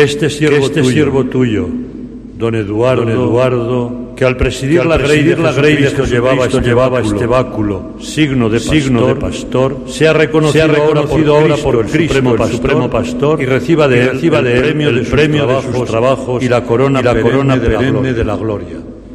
que este siervo tuyo, don Eduardo, que al presidir la grey de Cristo llevaba este báculo, signo de pastor, sea reconocido ahora por Cristo, el Supremo Pastor, y reciba de él el premio de sus trabajos y la corona perenne de la gloria.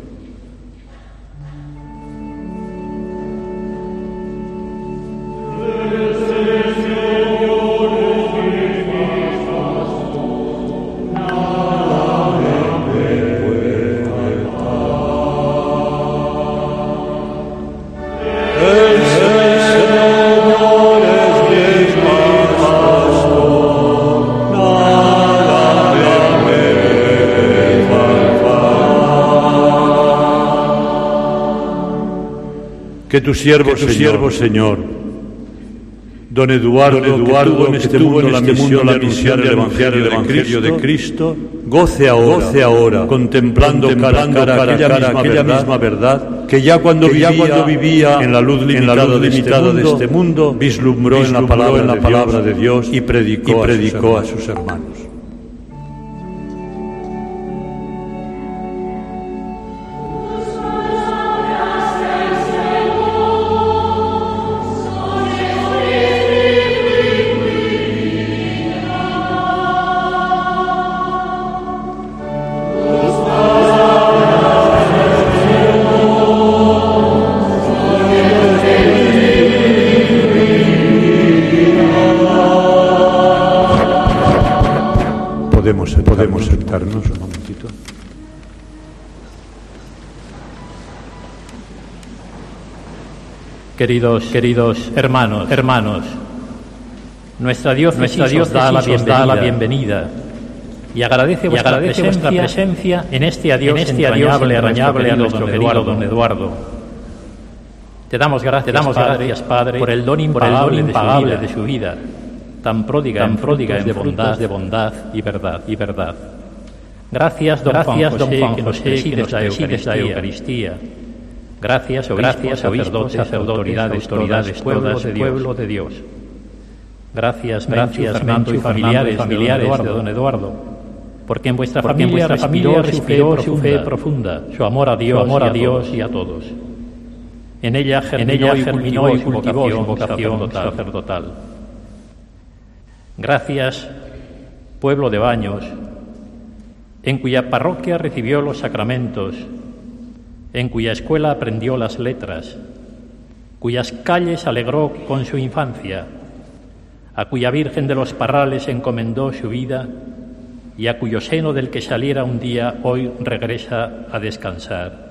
Que tu siervo, Señor, don Eduardo, que estuvo en este mundo la misión de anunciar el Evangelio de Cristo, goce ahora, contemplando cara a cara aquella misma verdad, que ya cuando vivía en la luz limitada de este mundo, vislumbró en la palabra de Dios y predicó a sus hermanos. Podemos sentarnos un momentito. Queridos hermanos, nuestra diócesis da la bienvenida y agradece vuestra presencia en este adiós entrañable a nuestro querido don Eduardo. Te damos gracias, Padre, por el don impagable de su vida, tan pródiga en de bondad y verdad. Gracias, don Juan José, que nos presides la Eucaristía. Gracias, obispos, sacerdotes, autoridades, pueblo de Dios. Gracias, Fernando y familiares de don Eduardo, porque en vuestra familia respiró su fe profunda, su amor a Dios y a todos. En ella germinó y cultivó su vocación sacerdotal. Gracias, pueblo de Baños, en cuya parroquia recibió los sacramentos, en cuya escuela aprendió las letras, cuyas calles alegró con su infancia, a cuya Virgen de los Parrales encomendó su vida y a cuyo seno del que saliera un día hoy regresa a descansar.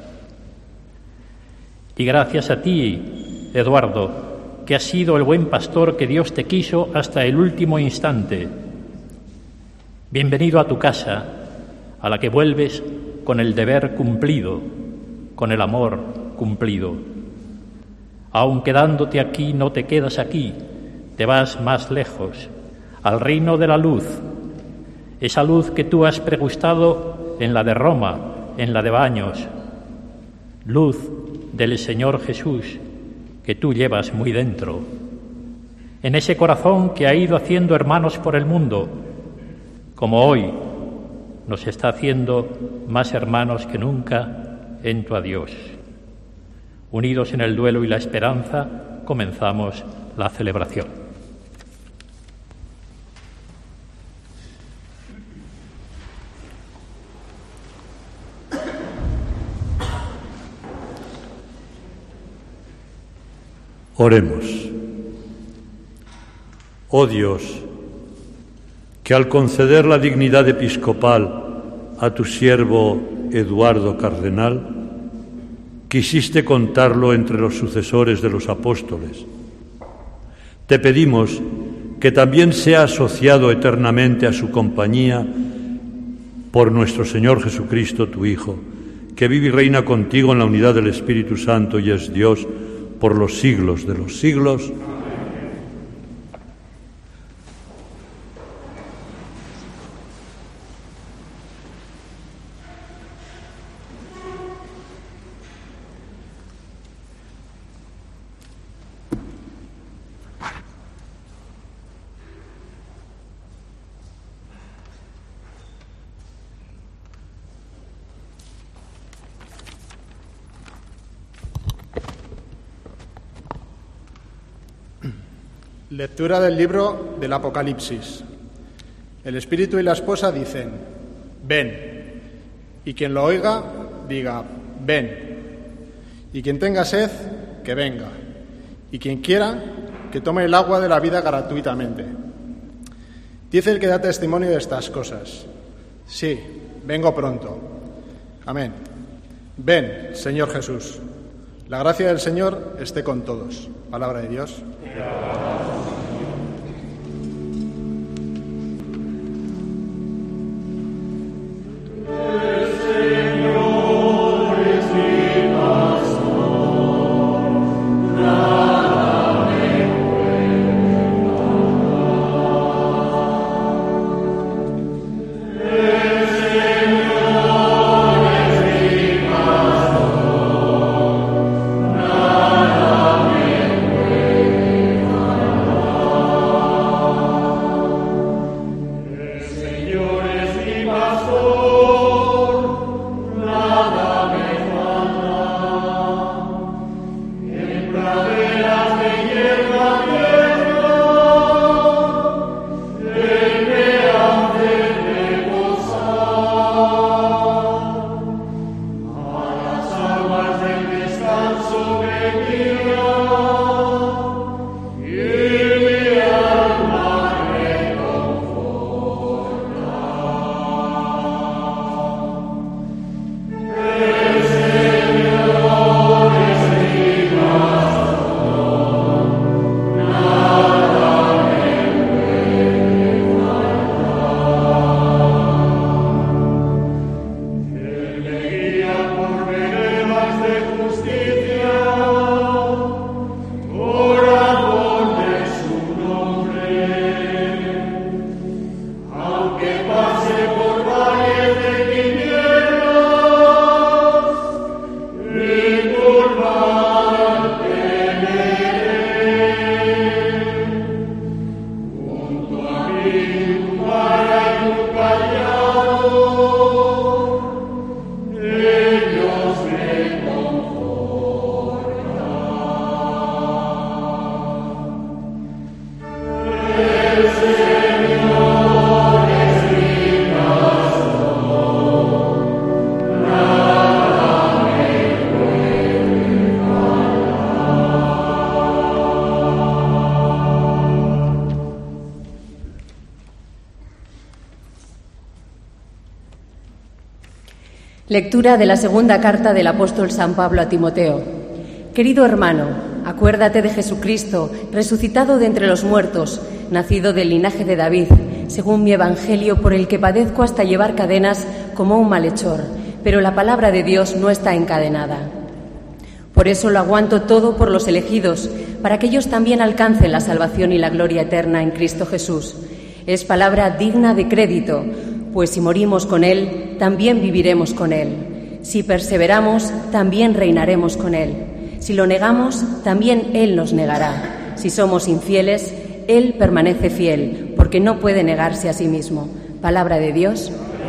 Y gracias a ti, Eduardo, que has sido el buen pastor que Dios te quiso hasta el último instante. Bienvenido a tu casa, a la que vuelves con el deber cumplido, con el amor cumplido. Aun quedándote aquí, no te quedas aquí, te vas más lejos, al reino de la luz, esa luz que tú has pregustado en la de Roma, en la de Baños, luz del Señor Jesús, que tú llevas muy dentro, en ese corazón que ha ido haciendo hermanos por el mundo, como hoy nos está haciendo más hermanos que nunca en tu adiós. Unidos en el duelo y la esperanza, comenzamos la celebración. Oremos. Oh Dios, que al conceder la dignidad episcopal a tu siervo Eduardo Cardenal, quisiste contarlo entre los sucesores de los apóstoles. Te pedimos que también sea asociado eternamente a su compañía por nuestro Señor Jesucristo, tu Hijo, que vive y reina contigo en la unidad del Espíritu Santo y es Dios por los siglos de los siglos. Lectura del libro del Apocalipsis. El espíritu y la esposa dicen: ven. Y quien lo oiga, diga: ven. Y quien tenga sed, que venga. Y quien quiera, que tome el agua de la vida gratuitamente. Dice el que da testimonio de estas cosas: sí, vengo pronto. Amén. Ven, Señor Jesús. La gracia del Señor esté con todos. Palabra de Dios. Lectura de la segunda carta del apóstol San Pablo a Timoteo. Querido hermano, acuérdate de Jesucristo, resucitado de entre los muertos, nacido del linaje de David, según mi evangelio, por el que padezco hasta llevar cadenas como un malhechor, pero la palabra de Dios no está encadenada. Por eso lo aguanto todo por los elegidos, para que ellos también alcancen la salvación y la gloria eterna en Cristo Jesús. Es palabra digna de crédito, pues si morimos con Él, también viviremos con Él. Si perseveramos, también reinaremos con Él. Si lo negamos, también Él nos negará. Si somos infieles, Él permanece fiel, porque no puede negarse a sí mismo. Palabra de Dios.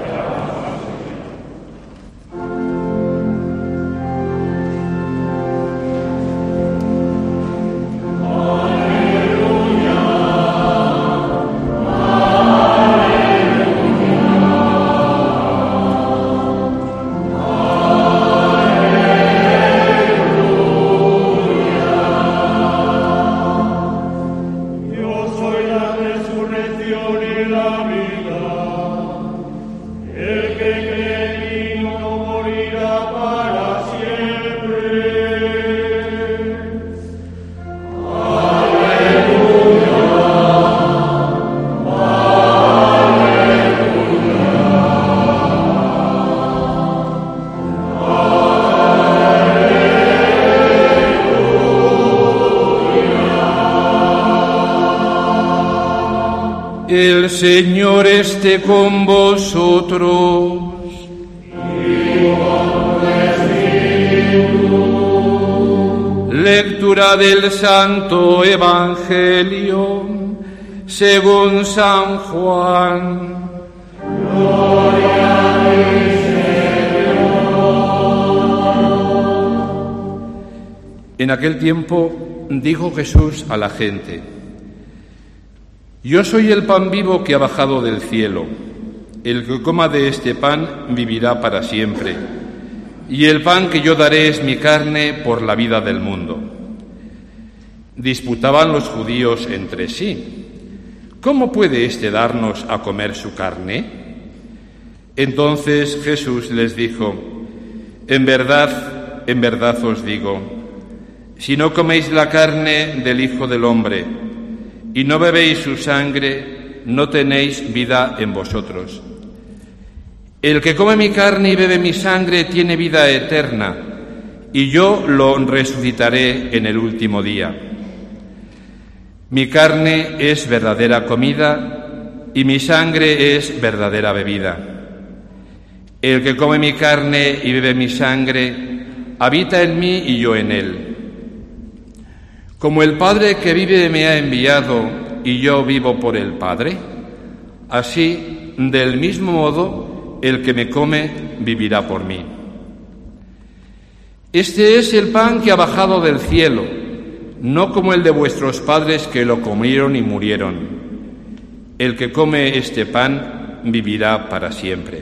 El Señor esté con vosotros. Lectura del Santo Evangelio según San Juan. Gloria a ti, Señor. En aquel tiempo dijo Jesús a la gente: Yo soy el pan vivo que ha bajado del cielo. El que coma de este pan vivirá para siempre. Y el pan que yo daré es mi carne por la vida del mundo. Disputaban los judíos entre sí. ¿Cómo puede éste darnos a comer su carne? Entonces Jesús les dijo: en verdad os digo, si no coméis la carne del Hijo del Hombre y no bebéis su sangre, no tenéis vida en vosotros. El que come mi carne y bebe mi sangre tiene vida eterna, y yo lo resucitaré en el último día. Mi carne es verdadera comida y mi sangre es verdadera bebida. El que come mi carne y bebe mi sangre habita en mí y yo en él. Como el Padre que vive me ha enviado y yo vivo por el Padre, así, del mismo modo, el que me come vivirá por mí. Este es el pan que ha bajado del cielo, no como el de vuestros padres que lo comieron y murieron. El que come este pan vivirá para siempre.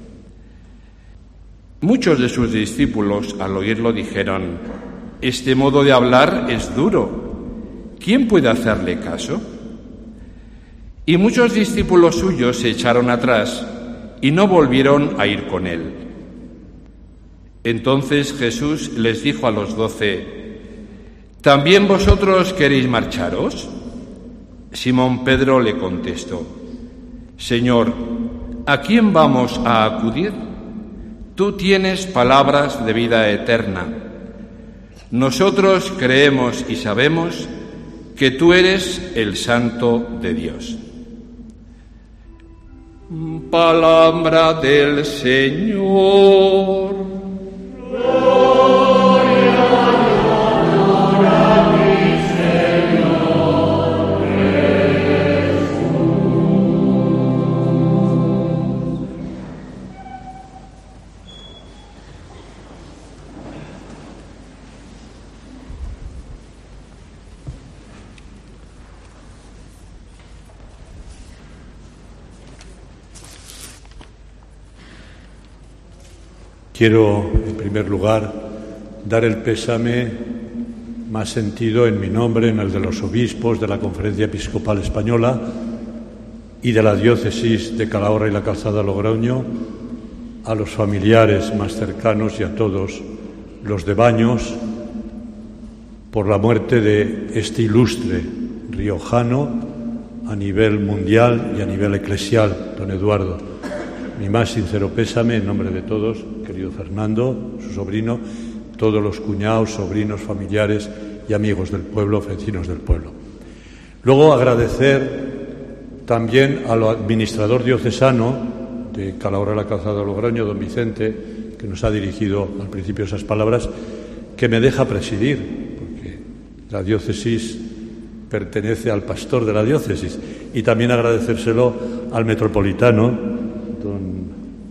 Muchos de sus discípulos, al oírlo, dijeron: este modo de hablar es duro. ¿Quién puede hacerle caso? Y muchos discípulos suyos se echaron atrás y no volvieron a ir con él. Entonces Jesús les dijo a los 12: ¿también vosotros queréis marcharos? Simón Pedro le contestó: Señor, ¿a quién vamos a acudir? Tú tienes palabras de vida eterna. Nosotros creemos y sabemos que tú eres el Santo de Dios. Palabra del Señor. Quiero, en primer lugar, dar el pésame más sentido en mi nombre, en el de los obispos de la Conferencia Episcopal Española y de la Diócesis de Calahorra y la Calzada Logroño, a los familiares más cercanos y a todos los de Baños, por la muerte de este ilustre riojano a nivel mundial y a nivel eclesial, don Eduardo. Mi más sincero pésame en nombre de todos, querido Fernando, su sobrino, todos los cuñados, sobrinos, familiares y amigos del pueblo, vecinos del pueblo. Luego agradecer también al administrador diocesano de Calahorra la Calzada Logroño, don Vicente, que nos ha dirigido al principio esas palabras, que me deja presidir, porque la diócesis pertenece al pastor de la diócesis, y también agradecérselo al metropolitano, don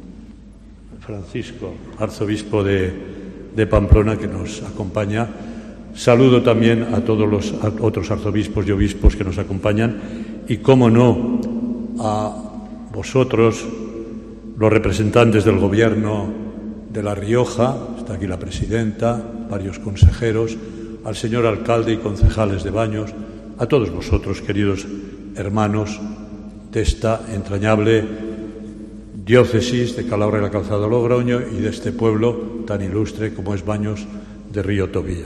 Francisco, arzobispo de Pamplona, que nos acompaña. Saludo también a todos los otros arzobispos y obispos que nos acompañan y, cómo no, a vosotros, los representantes del Gobierno de La Rioja, está aquí la presidenta, varios consejeros, al señor alcalde y concejales de Baños, a todos vosotros, queridos hermanos de esta entrañable diócesis de Calahorra y la Calzada Logroño y de este pueblo tan ilustre como es Baños de Río Tobía.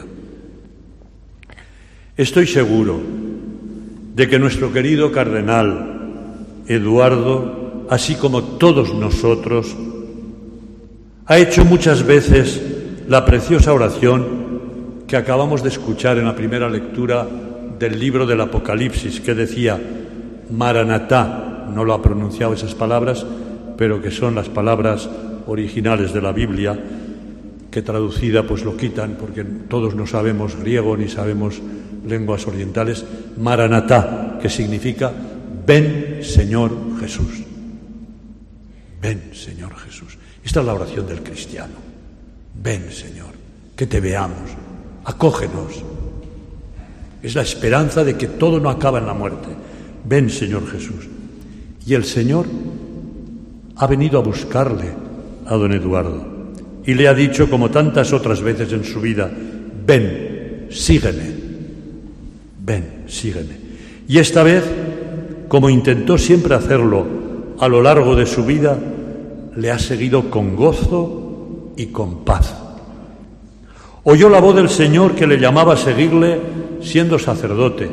Estoy seguro de que nuestro querido cardenal Eduardo, así como todos nosotros, ha hecho muchas veces la preciosa oración que acabamos de escuchar en la primera lectura del libro del Apocalipsis, que decía Maranatá. No lo ha pronunciado esas palabras, pero que son las palabras originales de la Biblia, que traducida pues lo quitan, porque todos no sabemos griego ni sabemos lenguas orientales. Maranatá, que significa ven, Señor Jesús. Ven, Señor Jesús. Esta es la oración del cristiano. Ven, Señor, que te veamos, acógenos. Es la esperanza de que todo no acaba en la muerte. ven, Señor Jesús. Y el Señor ha venido a buscarle a don Eduardo y le ha dicho, como tantas otras veces en su vida, ven, sígueme, ven, sígueme. Y esta vez, como intentó siempre hacerlo a lo largo de su vida, le ha seguido con gozo y con paz. Oyó la voz del Señor que le llamaba a seguirle siendo sacerdote.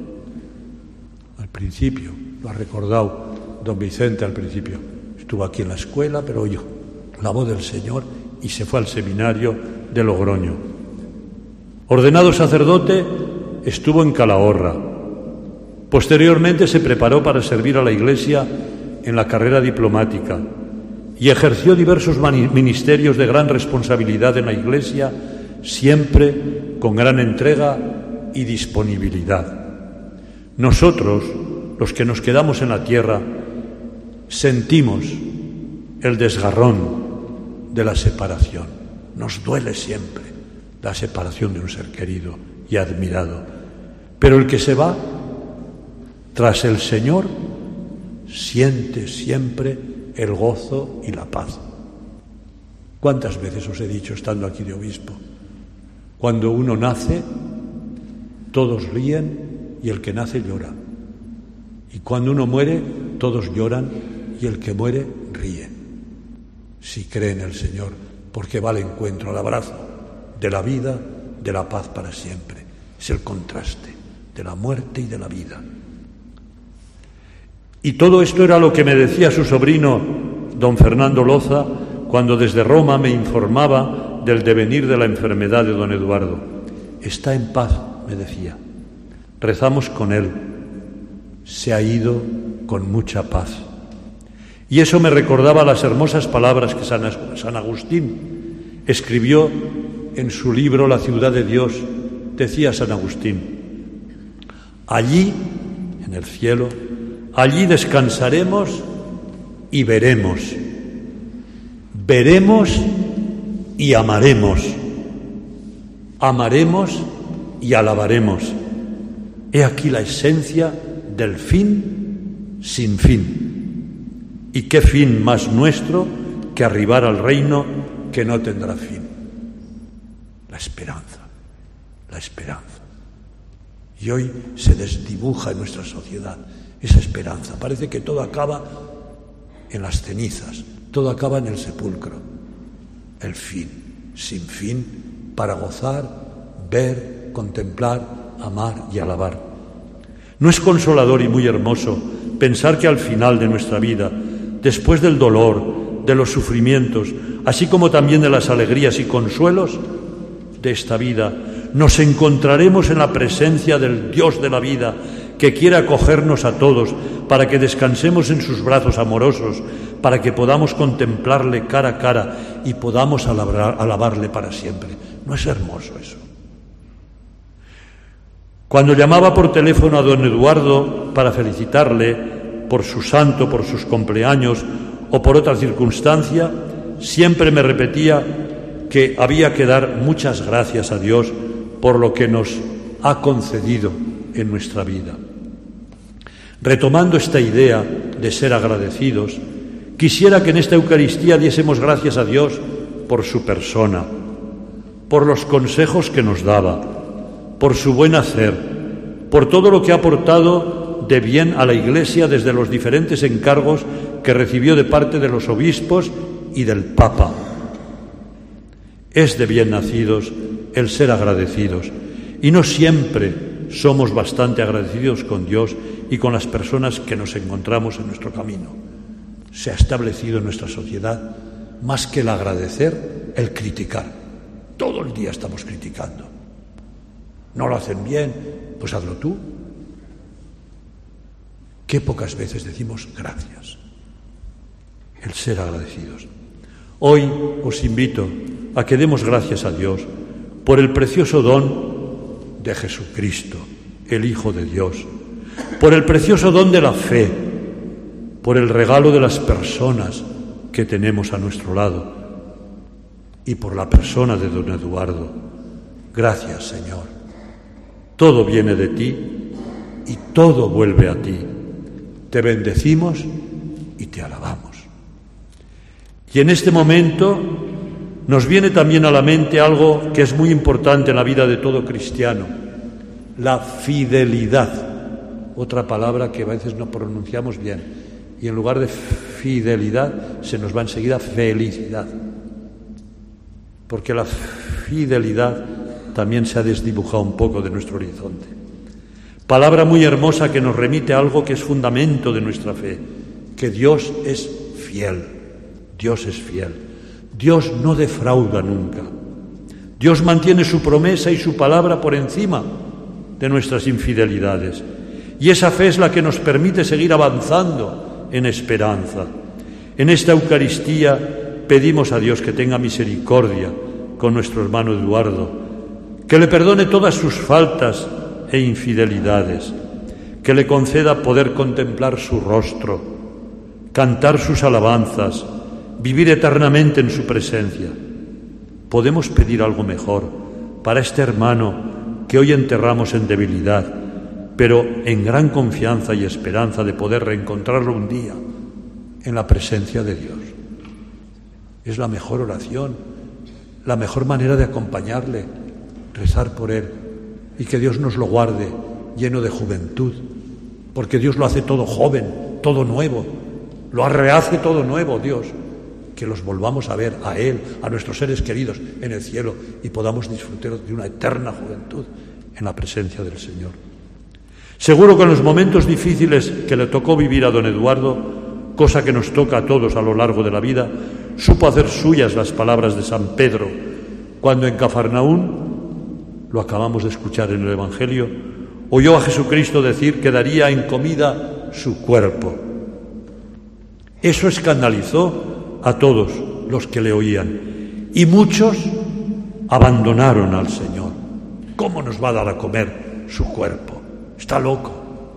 Al principio, lo ha recordado don Vicente al principio, estuvo aquí en la escuela, pero oyó la voz del Señor y se fue al seminario de Logroño. Ordenado sacerdote, estuvo en Calahorra. Posteriormente se preparó para servir a la Iglesia en la carrera diplomática y ejerció diversos ministerios de gran responsabilidad en la Iglesia, siempre con gran entrega y disponibilidad. Nosotros, los que nos quedamos en la tierra, sentimos el desgarrón de la separación. Nos duele siempre la separación de un ser querido y admirado. Pero el que se va tras el Señor siente siempre el gozo y la paz. ¿Cuántas veces os he dicho, estando aquí de obispo, cuando uno nace, todos ríen y el que nace llora? Y cuando uno muere, todos lloran y el que muere ríe. Si cree en el Señor, porque va al encuentro, al abrazo de la vida, de la paz para siempre. Es el contraste de la muerte y de la vida. Y todo esto era lo que me decía su sobrino, don Fernando Loza, cuando desde Roma me informaba del devenir de la enfermedad de don Eduardo. Está en paz, me decía. Rezamos con él. Se ha ido con mucha paz. Y eso me recordaba las hermosas palabras que San Agustín escribió en su libro La ciudad de Dios. Decía San Agustín: allí, en el cielo, allí descansaremos y veremos. Veremos y amaremos. Amaremos y alabaremos. He aquí la esencia del fin sin fin. ¿Y qué fin más nuestro que arribar al reino que no tendrá fin? La esperanza, la esperanza. Y hoy se desdibuja en nuestra sociedad esa esperanza. Parece que todo acaba en las cenizas, todo acaba en el sepulcro. El fin, sin fin, para gozar, ver, contemplar, amar y alabar. ¿No es consolador y muy hermoso pensar que al final de nuestra vida, después del dolor, de los sufrimientos, así como también de las alegrías y consuelos de esta vida, nos encontraremos en la presencia del Dios de la vida, que quiere acogernos a todos para que descansemos en sus brazos amorosos, para que podamos contemplarle cara a cara y podamos alabarle para siempre? ¿No es hermoso eso? Cuando llamaba por teléfono a don Eduardo para felicitarle por su santo, por sus cumpleaños o por otra circunstancia, siempre me repetía que había que dar muchas gracias a Dios por lo que nos ha concedido en nuestra vida. Retomando esta idea de ser agradecidos, quisiera que en esta Eucaristía diésemos gracias a Dios por su persona, por los consejos que nos daba, por su buen hacer, por todo lo que ha aportado de bien a la Iglesia desde los diferentes encargos que recibió de parte de los obispos y del Papa. Es de bien nacidos el ser agradecidos, y no siempre somos bastante agradecidos con Dios y con las personas que nos encontramos en nuestro camino. Se ha establecido en nuestra sociedad, más que el agradecer, el criticar. Todo el día estamos criticando. No lo hacen bien, pues hazlo tú. Qué pocas veces decimos gracias. El ser agradecidos. Hoy os invito a que demos gracias a Dios por el precioso don de Jesucristo, el Hijo de Dios, por el precioso don de la fe, por el regalo de las personas que tenemos a nuestro lado y por la persona de don Eduardo. Gracias, Señor. Todo viene de ti y todo vuelve a ti. te bendecimos y te alabamos. Y en este momento nos viene también a la mente algo que es muy importante en la vida de todo cristiano: la fidelidad. Otra palabra que a veces no pronunciamos bien, y en lugar de fidelidad se nos va enseguida felicidad, porque la fidelidad también se ha desdibujado un poco de nuestro horizonte. Palabra muy hermosa que nos remite a algo que es fundamento de nuestra fe, que Dios es fiel. Dios es fiel. Dios no defrauda nunca. Dios mantiene su promesa y su palabra por encima de nuestras infidelidades. Y esa fe es la que nos permite seguir avanzando en esperanza. En esta Eucaristía pedimos a Dios que tenga misericordia con nuestro hermano Eduardo, que le perdone todas sus faltas e infidelidades, que le conceda poder contemplar su rostro, cantar sus alabanzas, vivir eternamente en su presencia. ¿Podemos pedir algo mejor para este hermano que hoy enterramos en debilidad, pero en gran confianza y esperanza de poder reencontrarlo un día en la presencia de Dios? Es la mejor oración, la mejor manera de acompañarle, rezar por él, y que Dios nos lo guarde lleno de juventud, porque Dios lo hace todo joven, todo nuevo, lo rehace todo nuevo, Dios. Que los volvamos a ver a Él, a nuestros seres queridos en el cielo, y podamos disfrutar de una eterna juventud en la presencia del Señor. Seguro que en los momentos difíciles que le tocó vivir a don Eduardo, cosa que nos toca a todos a lo largo de la vida, supo hacer suyas las palabras de San Pedro, cuando en Cafarnaún, lo acabamos de escuchar en el Evangelio, oyó a Jesucristo decir que daría en comida su cuerpo. Eso escandalizó a todos los que le oían, y muchos abandonaron al Señor. ¿Cómo nos va a dar a comer su cuerpo? Está loco.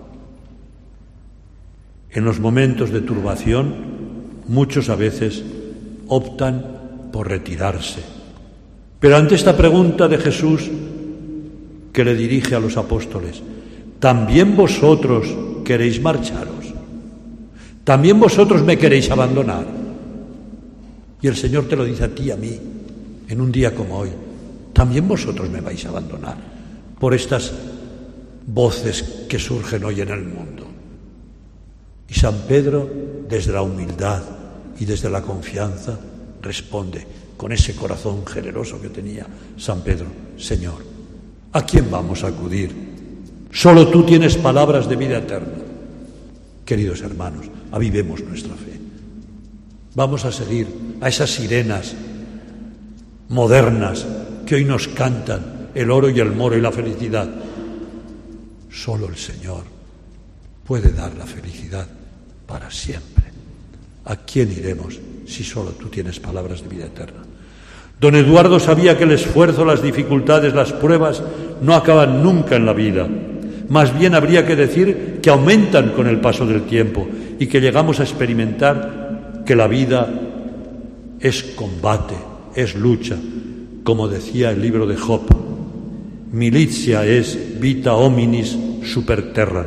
En los momentos de turbación, muchos a veces optan por retirarse. Pero ante esta pregunta de Jesús, que le dirige a los apóstoles: ¿también vosotros queréis marcharos? ¿También vosotros me queréis abandonar? Y el Señor te lo dice a ti y a mí, en un día como hoy: ¿también vosotros me vais a abandonar por estas voces que surgen hoy en el mundo? Y San Pedro, desde la humildad y desde la confianza, responde con ese corazón generoso que tenía San Pedro: Señor, ¿a quién vamos a acudir? Solo tú tienes palabras de vida eterna. Queridos hermanos, avivemos nuestra fe. Vamos a seguir a esas sirenas modernas que hoy nos cantan el oro y el moro y la felicidad. Solo el Señor puede dar la felicidad para siempre. ¿A quién iremos si solo tú tienes palabras de vida eterna? Don Eduardo sabía que el esfuerzo, las dificultades, las pruebas no acaban nunca en la vida. Más bien habría que decir que aumentan con el paso del tiempo y que llegamos a experimentar que la vida es combate, es lucha. Como decía el libro de Job: militia es vita hominis super terra.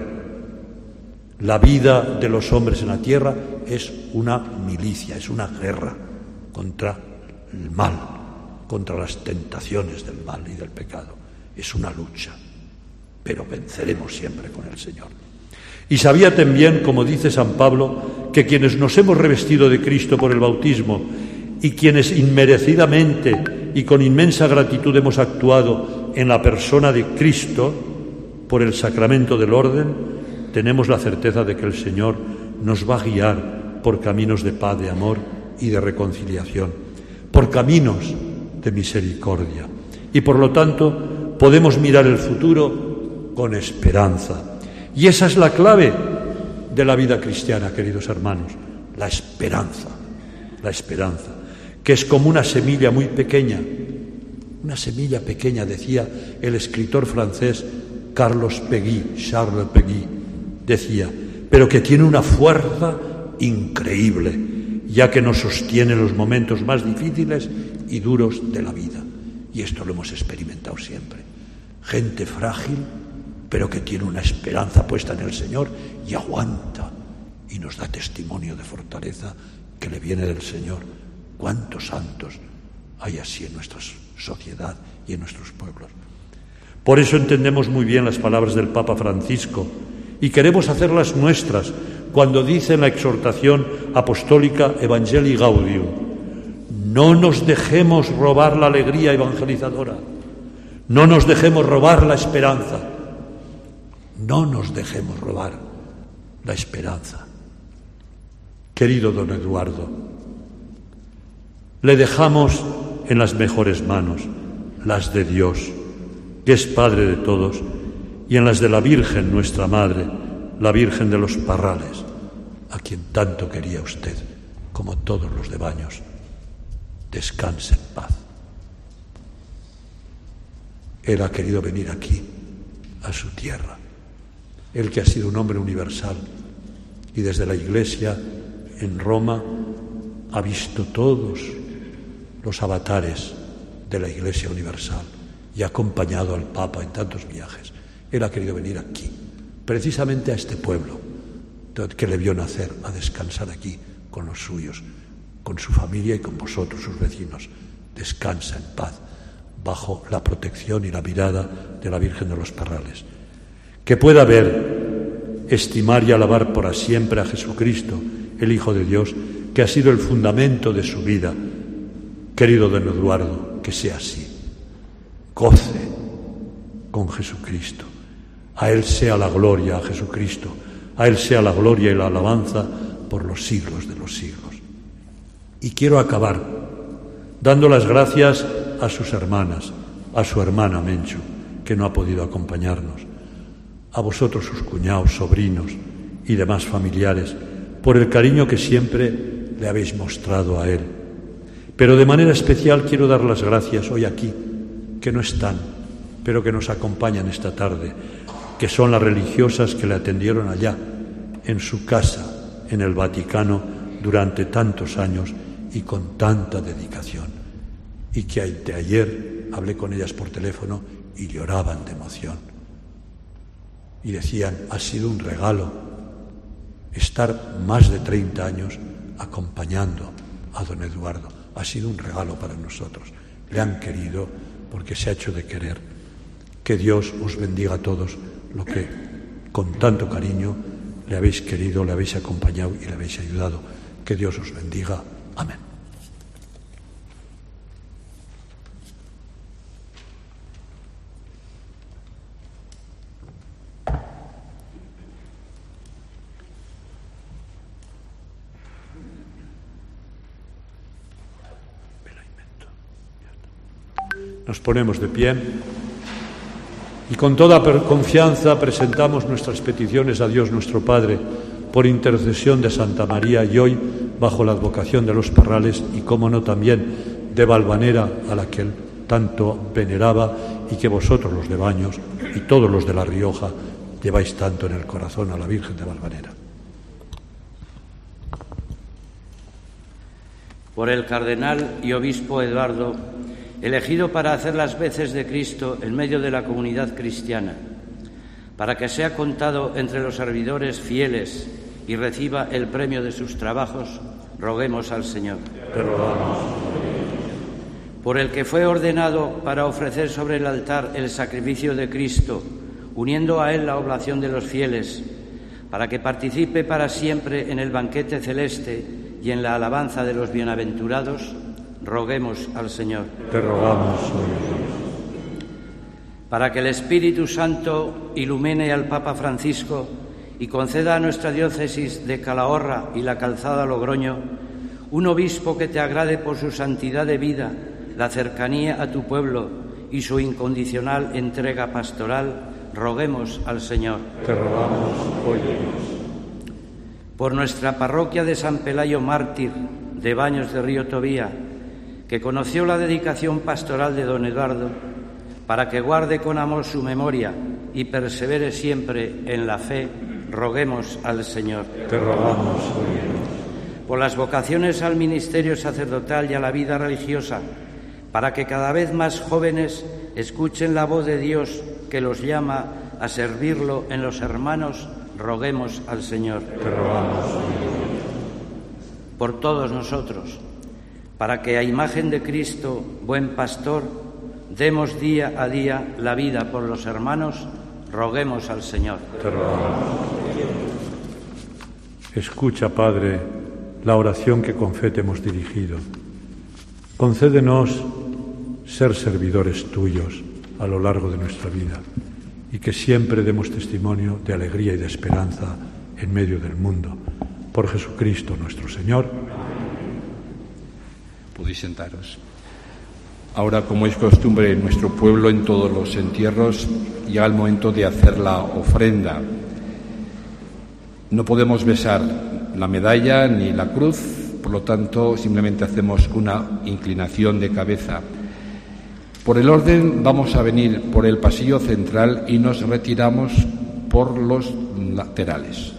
La vida de los hombres en la tierra es una milicia, es una guerra contra el mal, contra las tentaciones del mal y del pecado. Es una lucha, pero venceremos siempre con el Señor. Y sabía también, como dice San Pablo, que quienes nos hemos revestido de Cristo por el bautismo y quienes inmerecidamente y con inmensa gratitud hemos actuado en la persona de Cristo por el sacramento del orden, tenemos la certeza de que el Señor nos va a guiar por caminos de paz, de amor y de reconciliación, por caminos de misericordia. Y por lo tanto podemos mirar el futuro con esperanza. Y esa es la clave de la vida cristiana, queridos hermanos: la esperanza, que es como una semilla muy pequeña, decía el escritor francés Charles Péguy, decía, pero que tiene una fuerza increíble, ya que nos sostiene en los momentos más difíciles y duros de la vida. Y esto lo hemos experimentado siempre. Gente frágil, pero que tiene una esperanza puesta en el Señor y aguanta, y nos da testimonio de fortaleza que le viene del Señor. ¿Cuántos santos hay así en nuestra sociedad y en nuestros pueblos? Por eso entendemos muy bien las palabras del Papa Francisco y queremos hacerlas nuestras cuando dice en la exhortación apostólica Evangelii Gaudium: no nos dejemos robar la alegría evangelizadora, no nos dejemos robar la esperanza, no nos dejemos robar la esperanza. Querido don Eduardo, le dejamos en las mejores manos, las de Dios, que es Padre de todos, y en las de la Virgen, nuestra Madre, la Virgen de los Parrales, a quien tanto quería usted, como todos los de Baños. Descanse en paz. Él ha querido venir aquí, a su tierra. Él que ha sido un hombre universal y desde la Iglesia en Roma ha visto todos los avatares de la Iglesia universal y ha acompañado al Papa en tantos viajes. Él ha querido venir aquí, precisamente a este pueblo que le vio nacer, a descansar aquí con los suyos, con su familia y con vosotros, sus vecinos. Descansa en paz, bajo la protección y la mirada de la Virgen de los Parrales. Que pueda ver, estimar y alabar para siempre a Jesucristo, el Hijo de Dios, que ha sido el fundamento de su vida. Querido don Eduardo, que sea así. Goce con Jesucristo. A Él sea la gloria, a Jesucristo. A Él sea la gloria y la alabanza por los siglos de los siglos. Y quiero acabar dando las gracias a sus hermanas, a su hermana Menchu, que no ha podido acompañarnos, a vosotros sus cuñados, sobrinos y demás familiares, por el cariño que siempre le habéis mostrado a él. Pero de manera especial quiero dar las gracias hoy aquí, que no están, pero que nos acompañan esta tarde, que son las religiosas que le atendieron allá, en su casa, en el Vaticano, durante tantos años y con tanta dedicación. Y que ayer hablé con ellas por teléfono y lloraban de emoción. Y decían, ha sido un regalo estar más de 30 años acompañando a don Eduardo. Ha sido un regalo para nosotros. Le han querido porque se ha hecho de querer. Que Dios os bendiga a todos lo que con tanto cariño le habéis querido, le habéis acompañado y le habéis ayudado. Que Dios os bendiga. Amén. Nos ponemos de pie y con toda confianza presentamos nuestras peticiones a Dios nuestro Padre por intercesión de Santa María y hoy bajo la advocación de los Parrales y, cómo no, también de Valvanera, a la que él tanto veneraba y que vosotros, los de Baños y todos los de La Rioja, lleváis tanto en el corazón, a la Virgen de Valvanera. Por el cardenal y obispo Eduardo, elegido para hacer las veces de Cristo en medio de la comunidad cristiana, para que sea contado entre los servidores fieles y reciba el premio de sus trabajos, roguemos al Señor. Te rogamos. Por el que fue ordenado para ofrecer sobre el altar el sacrificio de Cristo, uniendo a él la oblación de los fieles, para que participe para siempre en el banquete celeste y en la alabanza de los bienaventurados, roguemos al Señor. Te rogamos, para que el Espíritu Santo ilumine al Papa Francisco y conceda a nuestra diócesis de Calahorra y la Calzada Logroño un obispo que te agrade por su santidad de vida, la cercanía a tu pueblo y su incondicional entrega pastoral, roguemos al Señor. Te rogamos, óyenos. Por nuestra parroquia de San Pelayo Mártir, de Baños de Río Tobía, que conoció la dedicación pastoral de don Eduardo, para que guarde con amor su memoria y persevere siempre en la fe, roguemos al Señor. Te rogamos, por las vocaciones al ministerio sacerdotal y a la vida religiosa, para que cada vez más jóvenes escuchen la voz de Dios que los llama a servirlo en los hermanos, roguemos al Señor. Te rogamos. Por todos nosotros, para que a imagen de Cristo, buen pastor, demos día a día la vida por los hermanos, roguemos al Señor. Te rogamos. Escucha, Padre, la oración que con fe te hemos dirigido. Concédenos ser servidores tuyos a lo largo de nuestra vida y que siempre demos testimonio de alegría y de esperanza en medio del mundo. Por Jesucristo nuestro Señor. Podéis sentaros. Ahora, como es costumbre en nuestro pueblo, en todos los entierros, llega el momento de hacer la ofrenda. No podemos besar la medalla ni la cruz, por lo tanto, simplemente hacemos una inclinación de cabeza. Por el orden, vamos a venir por el pasillo central y nos retiramos por los laterales.